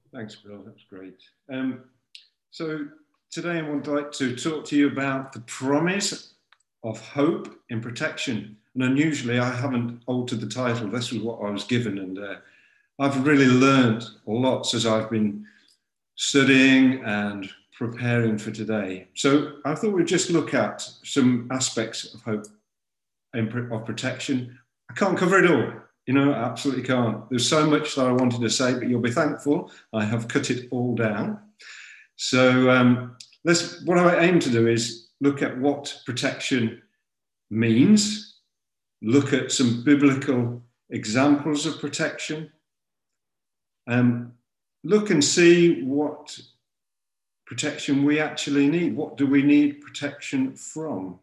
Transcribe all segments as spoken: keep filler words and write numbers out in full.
Thanks, Bill. That's great. Um, so today I would like to talk to you about the promise of hope in protection. And unusually, I haven't altered the title. This was what I was given, and uh, I've really learned lots as I've been studying and preparing for today. So I thought we'd just look at some aspects of hope and of protection. I can't cover it all. You know, I absolutely can't. There's so much that I wanted to say, but you'll be thankful I have cut it all down. So um, let's, what I aim to do is look at what protection means, look at some biblical examples of protection, um, look and see what protection we actually need. What do we need protection from?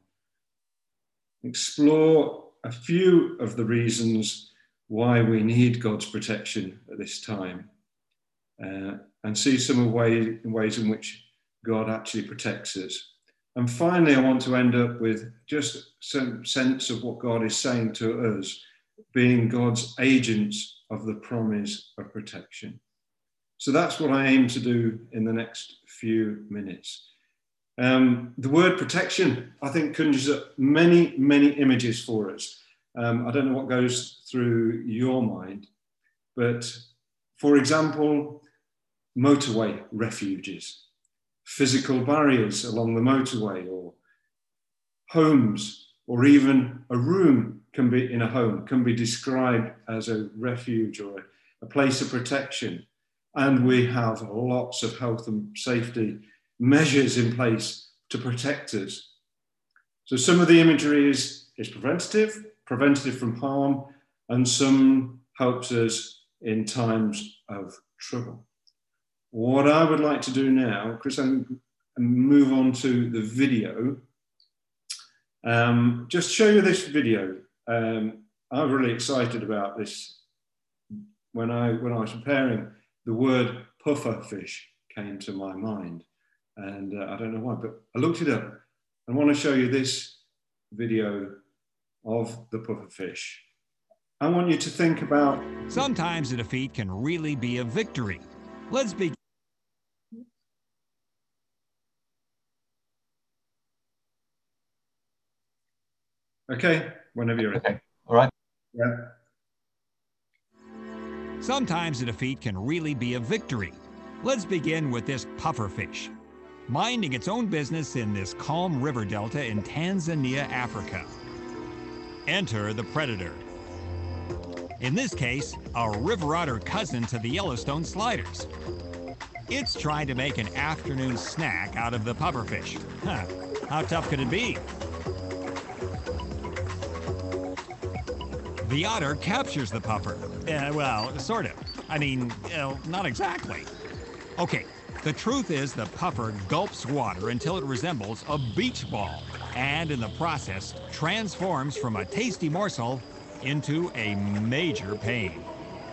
Explore a few of the reasons why we need God's protection at this time, uh, and see some way, ways in which God actually protects us. And finally, I want to end up with just some sense of what God is saying to us, being God's agents of the promise of protection. So that's what I aim to do in the next few minutes. Um, the word protection, I think, conjures up many, many images for us. Um, I don't know what goes through your mind, but for example, motorway refuges, physical barriers along the motorway, or homes, or even a room can be in a home can be described as a refuge or a, a place of protection. And we have lots of health and safety measures in place to protect us. So some of the imagery is, is preventative, preventative from harm, and some helps us in times of trouble. What I would like to do now, Chris, I'm move on to the video. Um, just show you this video. Um, I'm really excited about this. When I, when I was preparing, the word puffer fish came to my mind. And uh, I don't know why, but I looked it up. I want to show you this video of the puffer fish. I want you to think about... Sometimes a defeat can really be a victory. Let's begin. Okay, whenever you're ready. Okay, all right. Yeah. Sometimes a defeat can really be a victory. Let's begin with this pufferfish, minding its own business in this calm river delta in Tanzania, Africa. Enter the predator. In this case, a river otter cousin to the Yellowstone sliders. It's trying to make an afternoon snack out of the pufferfish. Huh, how tough could it be? The otter captures the puffer. Uh, well, sort of. I mean, uh, not exactly. Okay, the truth is the puffer gulps water until it resembles a beach ball, and in the process transforms from a tasty morsel into a major pain.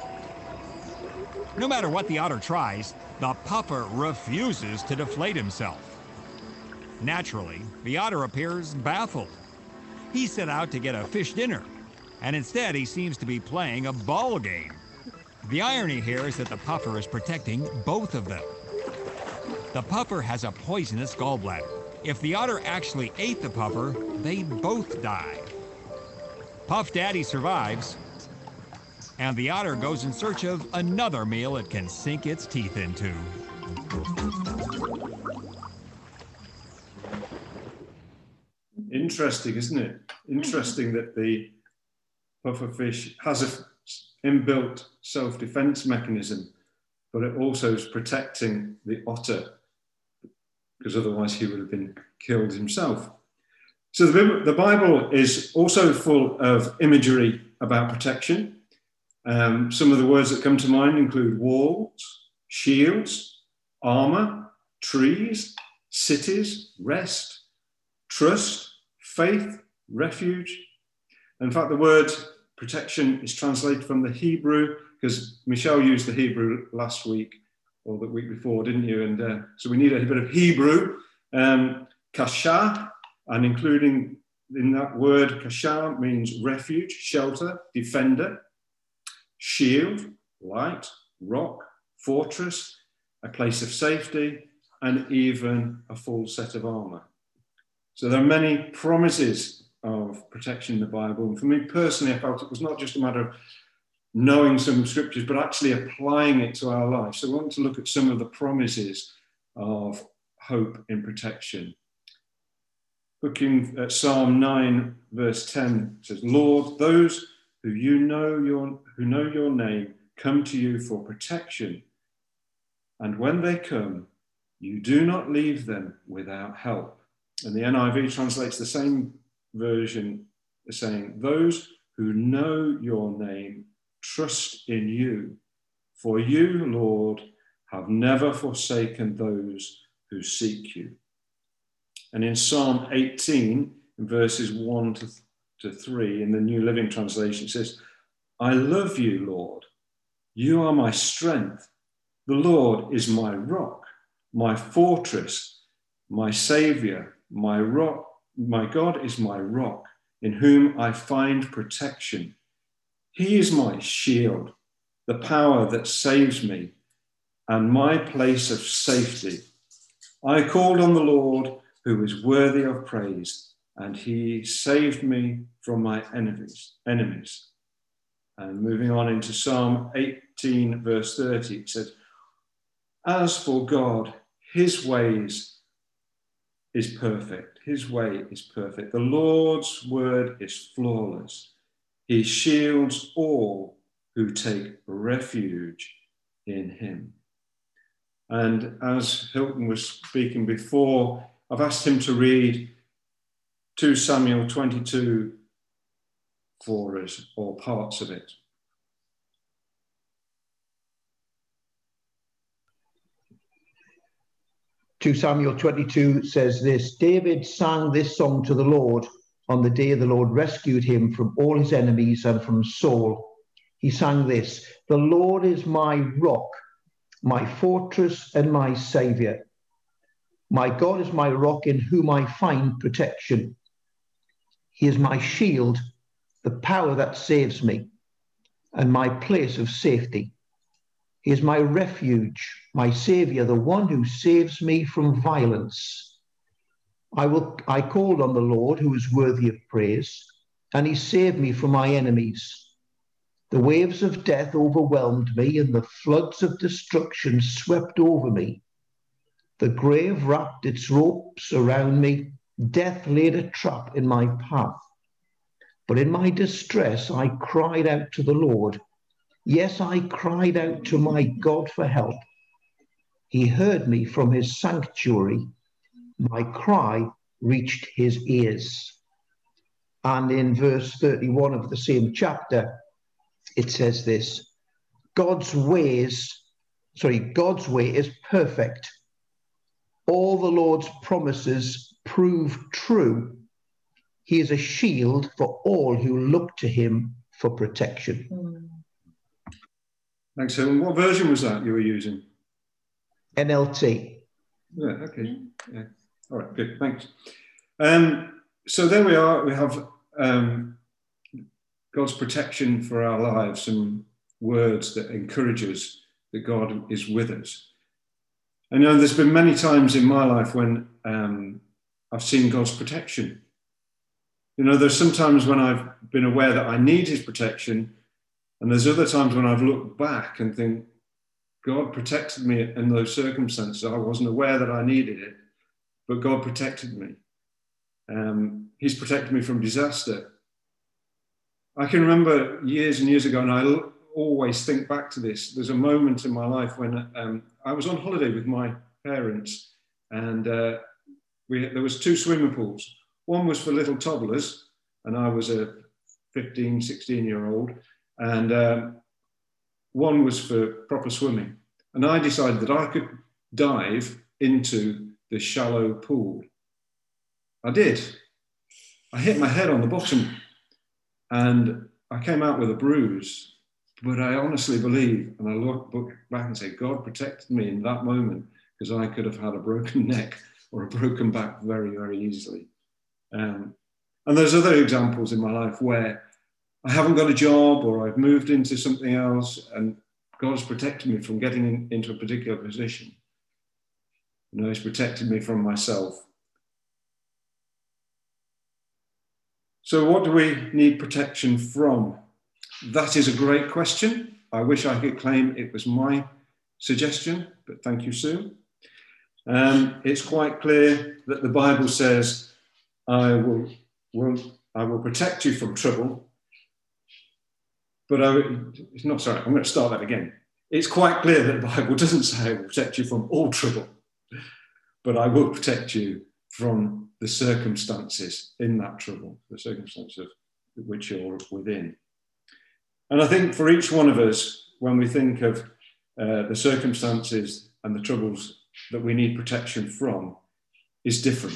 No matter what the otter tries, the puffer refuses to deflate himself. Naturally, the otter appears baffled. He set out to get a fish dinner, and instead he seems to be playing a ball game. The irony here is that the puffer is protecting both of them. The puffer has a poisonous gallbladder. If the otter actually ate the puffer, they both die. Puff Daddy survives, and the otter goes in search of another meal it can sink its teeth into. Interesting, isn't it? Interesting that the pufferfish has an inbuilt self-defense mechanism, but it also is protecting the otter, because otherwise he would have been killed himself. So the, the Bible is also full of imagery about protection. Um, some of the words that come to mind include walls, shields, armor, trees, cities, rest, trust, faith, refuge. In fact, the word protection is translated from the Hebrew, because Michelle used the Hebrew last week, or the week before, didn't you? And uh, so we need a bit of Hebrew. Um, kasha, and including in that word, kasha means refuge, shelter, defender, shield, light, rock, fortress, a place of safety, and even a full set of armour. So there are many promises of protection in the Bible. And for me personally, I felt it was not just a matter of knowing some scriptures, but actually applying it to our life. So I want to look at some of the promises of hope in protection. Looking at Psalm nine, verse ten, it says, Lord, those who you know your who know your name come to you for protection. And when they come, you do not leave them without help. And the N I V translates the same version as saying, those who know your name trust in you. For you, Lord, have never forsaken those who seek you. And in Psalm eighteen, in verses one to, to three, in the New Living Translation, it says, I love you, Lord. You are my strength. The Lord is my rock, my fortress, my saviour, my rock. My God is my rock, in whom I find protection. He is my shield, the power that saves me, and my place of safety. I called on the Lord, who is worthy of praise, and he saved me from my enemies. enemies. And moving on into Psalm eighteen, verse thirty, it says, as for God, his ways is perfect. His way is perfect. The Lord's word is flawless. He shields all who take refuge in him. And as Hilton was speaking before, I've asked him to read two Samuel twenty-two for us, or parts of it. two Samuel twenty-two says this, David sang this song to the Lord on the day the Lord rescued him from all his enemies and from Saul. He sang this, the Lord is my rock, my fortress and my saviour. My God is my rock in whom I find protection. He is my shield, the power that saves me, and my place of safety. He is my refuge, my saviour, the one who saves me from violence. I will. I called on the Lord, who is worthy of praise, and he saved me from my enemies. The waves of death overwhelmed me, and the floods of destruction swept over me. The grave wrapped its ropes around me. Death laid a trap in my path. But in my distress, I cried out to the Lord. Yes, I cried out to my God for help. He heard me from his sanctuary. My cry reached his ears. And in verse thirty-one of the same chapter, it says this, God's ways, sorry, God's way is perfect. All the Lord's promises prove true. He is a shield for all who look to him for protection. Mm. Thanks, Helen. What version was that you were using? N L T. Yeah, okay. Yeah. All right, good, thanks. Um, so there we are. We have um, God's protection for our lives, some words that encourage us that God is with us. I know there's been many times in my life when um, I've seen God's protection. You know, there's sometimes when I've been aware that I need his protection, and there's other times when I've looked back and think, God protected me in those circumstances. I wasn't aware that I needed it, but God protected me. Um, he's protected me from disaster. I can remember years and years ago, and I l- always think back to this. There's a moment in my life when um, I was on holiday with my parents, and uh, we, there was two swimming pools. One was for little toddlers, and I was a fifteen, sixteen year old, and um, one was for proper swimming. And I decided that I could dive into the shallow pool. I did. I hit my head on the bottom, and I came out with a bruise. But I honestly believe, and I look back and say, God protected me in that moment, because I could have had a broken neck or a broken back very, very easily. Um, and there's other examples in my life where I haven't got a job, or I've moved into something else, and God's protected me from getting in, into a particular position. You know, he's protected me from myself. So what do we need protection from? That is a great question. I wish I could claim it was my suggestion, but thank you, Sue. Um, it's quite clear that the Bible says, I will, will, I will protect you from trouble, but I, it's not, sorry, I'm going to start that again. It's quite clear that the Bible doesn't say I will protect you from all trouble, but I will protect you from the circumstances in that trouble, the circumstances of which you're within. And I think for each one of us, when we think of uh, the circumstances and the troubles that we need protection from, is different.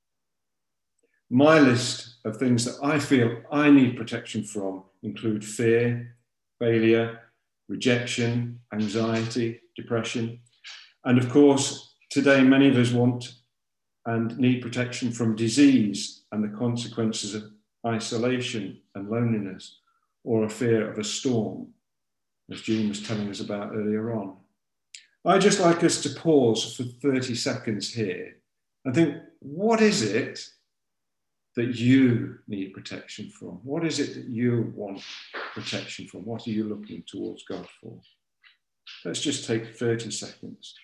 My list of things that I feel I need protection from include fear, failure, rejection, anxiety, depression. And of course, today many of us want and need protection from disease and the consequences of isolation and loneliness, or a fear of a storm, as Jean was telling us about earlier on. I'd just like us to pause for thirty seconds here and think, what is it that you need protection from? What is it that you want protection from? What are you looking towards God for? Let's just take thirty seconds.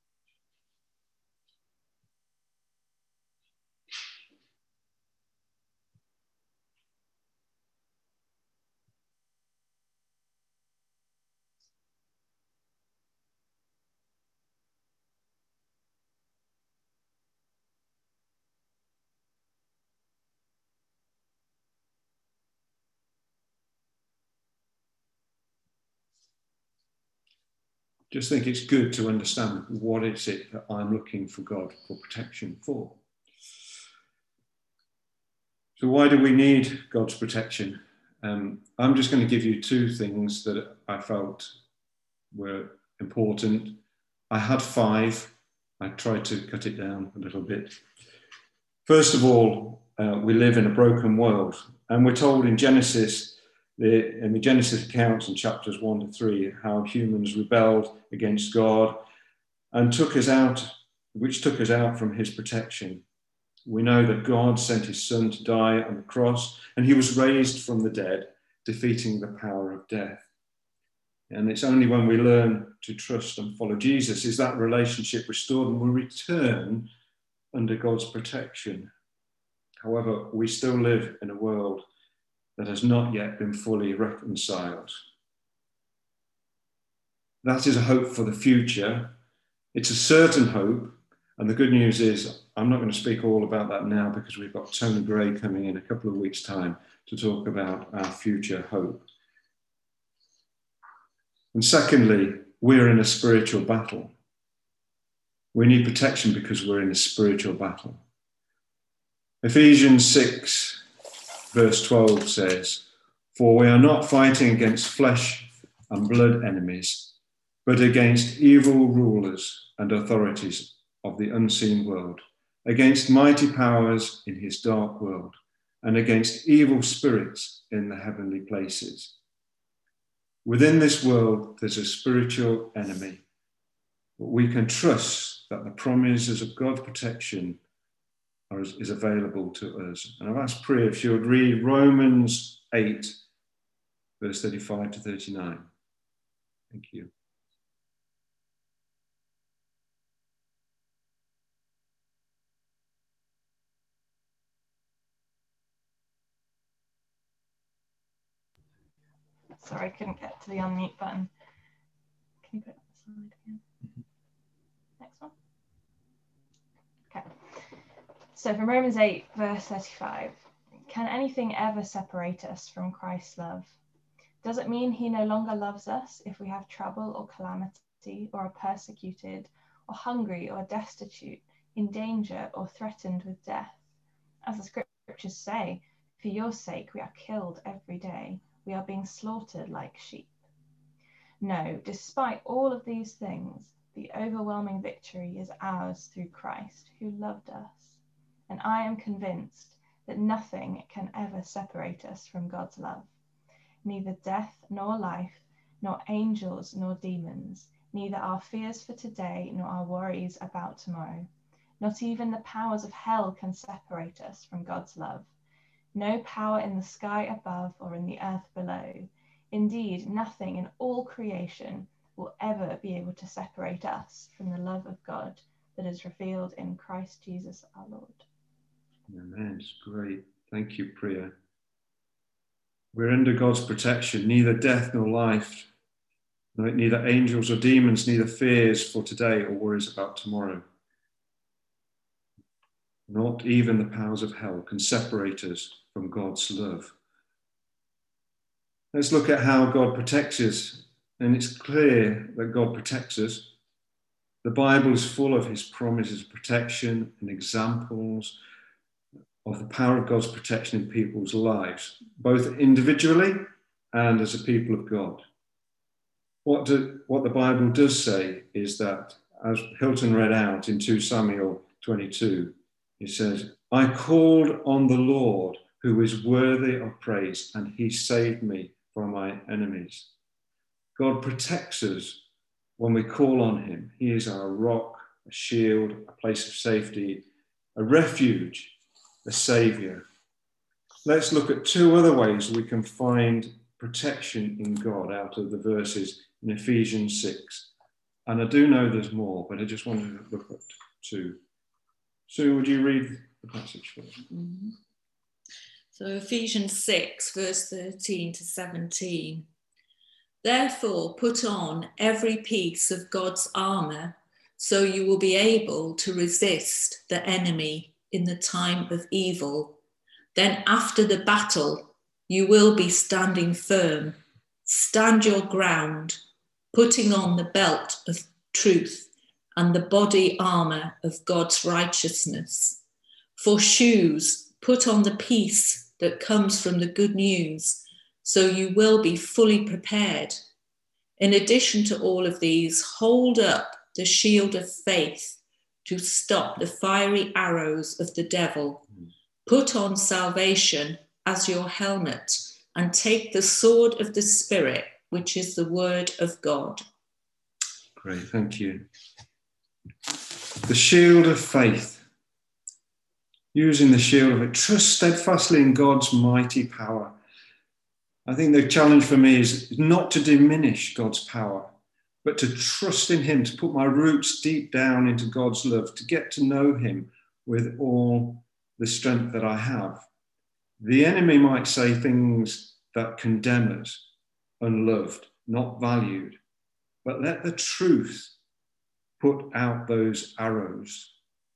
Just think it's good to understand what is it that I'm looking for God for protection for. So why do we need God's protection? Um, I'm just going to give you two things that I felt were important. I had five. I tried to cut it down a little bit. First of all, uh, we live in a broken world, and we're told in Genesis, the, in the Genesis accounts in chapters one to three, how humans rebelled against God and took us out, which took us out from his protection. We know that God sent his son to die on the cross, and he was raised from the dead, defeating the power of death. And it's only when we learn to trust and follow Jesus is that relationship restored, and we return under God's protection. However, we still live in a world that has not yet been fully reconciled. That is a hope for the future. It's a certain hope. And the good news is, I'm not going to speak all about that now because we've got Tony Gray coming in a couple of weeks' time to talk about our future hope. And secondly, we're in a spiritual battle. We need protection because we're in a spiritual battle. Ephesians six, verse twelve says, "For we are not fighting against flesh and blood enemies, but against evil rulers and authorities of the unseen world, against mighty powers in his dark world, and against evil spirits in the heavenly places." Within this world, there's a spiritual enemy, but we can trust that the promises of God's protection are, is available to us. And I've asked Priya if she would read Romans eight, verse thirty-five to thirty-nine. Thank you. Sorry, I couldn't get to the unmute button. Can you put it on the slide again? Next one. Okay. So from Romans eight, verse thirty-five, can anything ever separate us from Christ's love? Does it mean he no longer loves us if we have trouble or calamity, or are persecuted, or hungry, or destitute, in danger, or threatened with death? As the scriptures say, for your sake we are killed every day. We are being slaughtered like sheep. No, despite all of these things, the overwhelming victory is ours through Christ, who loved us. And I am convinced that nothing can ever separate us from God's love. Neither death nor life, nor angels, nor demons, neither our fears for today, nor our worries about tomorrow. Not even the powers of hell can separate us from God's love. No power in the sky above or in the earth below. Indeed, nothing in all creation will ever be able to separate us from the love of God that is revealed in Christ Jesus our Lord. Amen. It's great. Thank you, Priya. We're under God's protection, neither death nor life, neither angels or demons, neither fears for today or worries about tomorrow. Not even the powers of hell can separate us from God's love. Let's look at how God protects us. And it's clear that God protects us. The Bible is full of his promises of protection and examples of the power of God's protection in people's lives, both individually and as a people of God. What, do, what the Bible does say is that, as Hilton read out in Second Samuel twenty-two, he says, I called on the Lord who is worthy of praise, and he saved me from my enemies. God protects us when we call on him. He is our rock, a shield, a place of safety, a refuge, a saviour. Let's look at two other ways we can find protection in God out of the verses in Ephesians six. And I do know there's more, but I just wanted to look at two. Sue, would you read the passage for us? Mm-hmm. So Ephesians six, verse thirteen to seventeen. Therefore, put on every piece of God's armour, so you will be able to resist the enemy in the time of evil. Then after the battle, you will be standing firm. Stand your ground, putting on the belt of truth and the body armour of God's righteousness. For shoes, put on the peace that comes from the good news, so you will be fully prepared. In addition to all of these, hold up the shield of faith to stop the fiery arrows of the devil. Put on salvation as your helmet and take the sword of the Spirit, which is the word of God. Great, thank you. The shield of faith. Using the shield of it, trust steadfastly in God's mighty power. I think the challenge for me is not to diminish God's power, but to trust in him, to put my roots deep down into God's love, to get to know him with all the strength that I have. The enemy might say things that condemn us, unloved, not valued, but let the truth put out those arrows.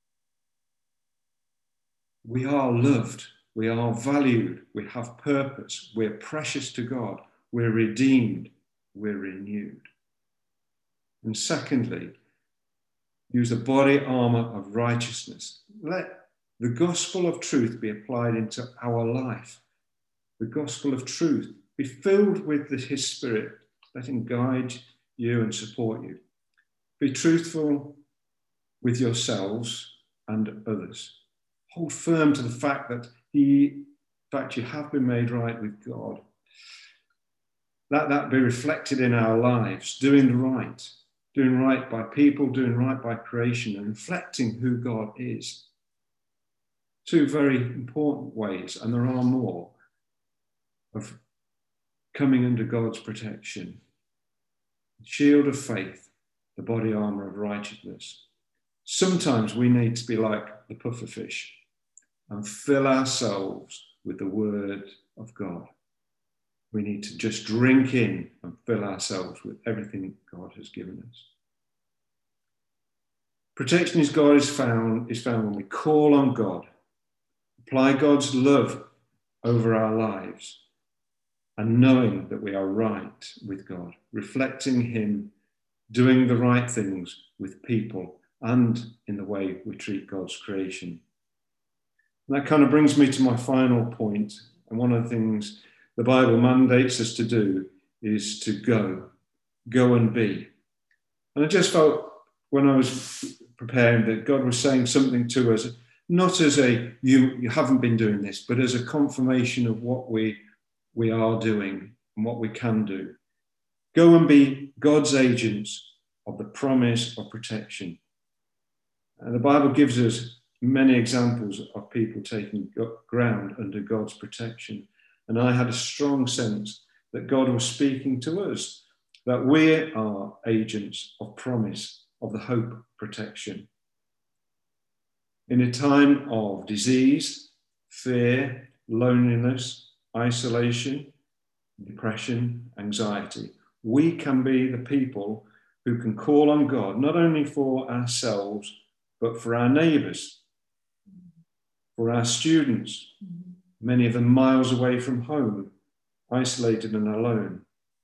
We are loved. We are valued. We have purpose. We're precious to God. We're redeemed. We're renewed. And secondly, use the body armour of righteousness. Let the gospel of truth be applied into our life. The gospel of truth. Be filled with his Spirit. Let him guide you and support you. Be truthful with yourselves and others. Hold firm to the fact that he, in fact, you have been made right with God. Let that be reflected in our lives, doing the right, doing right by people, doing right by creation, and reflecting who God is. Two very important ways, and there are more, of coming under God's protection. The shield of faith, the body armour of righteousness. Sometimes we need to be like the pufferfish and fill ourselves with the word of God. We need to just drink in and fill ourselves with everything God has given us. Protection is God is found, is found when we call on God, apply God's love over our lives, and knowing that we are right with God, reflecting him, doing the right things with people and in the way we treat God's creation. And that kind of brings me to my final point. And one of the things the Bible mandates us to do is to go, go and be. And I just felt when I was preparing that God was saying something to us, not as a, you, you haven't been doing this, but as a confirmation of what we, we are doing and what we can do. Go and be God's agents of the promise of protection. And the Bible gives us many examples of people taking ground under God's protection. And I had a strong sense that God was speaking to us, that we are agents of promise, of the hope of protection. In a time of disease, fear, loneliness, isolation, depression, anxiety, we can be the people who can call on God, not only for ourselves, but for our neighbours, for our students, many of them miles away from home, isolated and alone.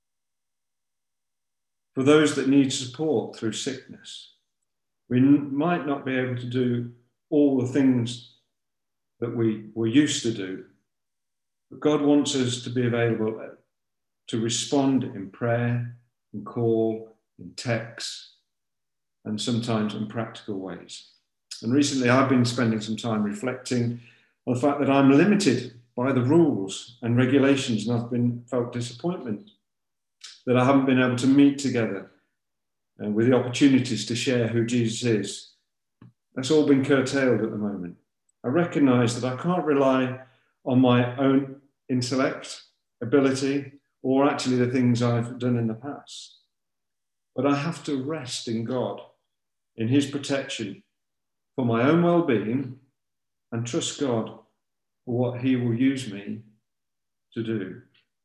For those that need support through sickness. We n- might not be able to do all the things that we were used to do, but God wants us to be available to respond in prayer, in call, in text, and sometimes in practical ways. And recently I've been spending some time reflecting on the fact that I'm limited by the rules and regulations, and I've been felt disappointment that I haven't been able to meet together and with the opportunities to share who Jesus is. That's all been curtailed at the moment. I recognise that I can't rely on my own intellect, ability, or actually the things I've done in the past. But I have to rest in God, in his protection for my own well-being, and trust God for what he will use me to do.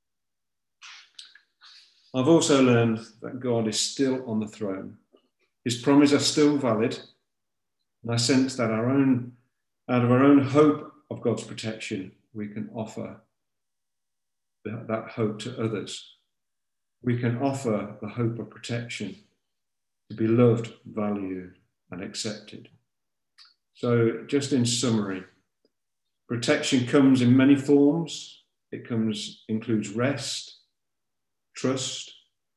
I've also learned that God is still on the throne. His promises are still valid. And I sense that our own, out of our own hope of God's protection, we can offer that, that hope to others. We can offer the hope of protection, to be loved, valued, and accepted. So just in summary, protection comes in many forms. It comes, includes rest, trust,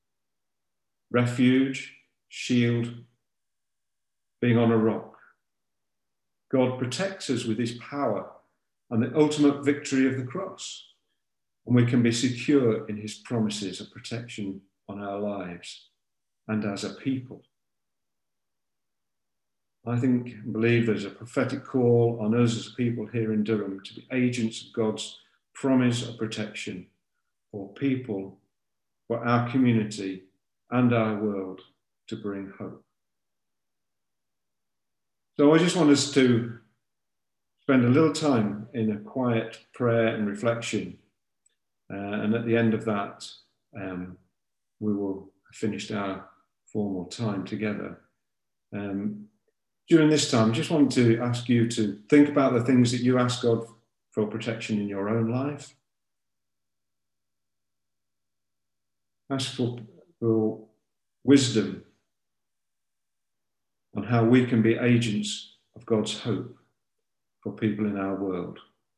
refuge, shield, being on a rock. God protects us with his power and the ultimate victory of the cross. And we can be secure in his promises of protection on our lives and as a people. I think and believe there's a prophetic call on us as people here in Durham to be agents of God's promise of protection for people, for our community and our world, to bring hope. So I just want us to spend a little time in a quiet prayer and reflection. Uh, and at the end of that, um, we will have finished our formal time together. Um, during this time, I just want to ask you to think about the things that you ask God for protection in your own life. Ask for, for wisdom on how we can be agents of God's hope for people in our world.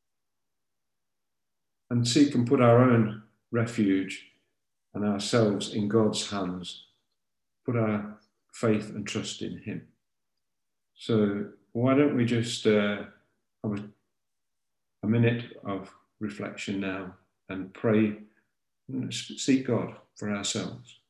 And seek and put our own refuge and ourselves in God's hands. Put our faith and trust in him. So why don't we just uh, have a, a minute of reflection now and pray and seek God for ourselves.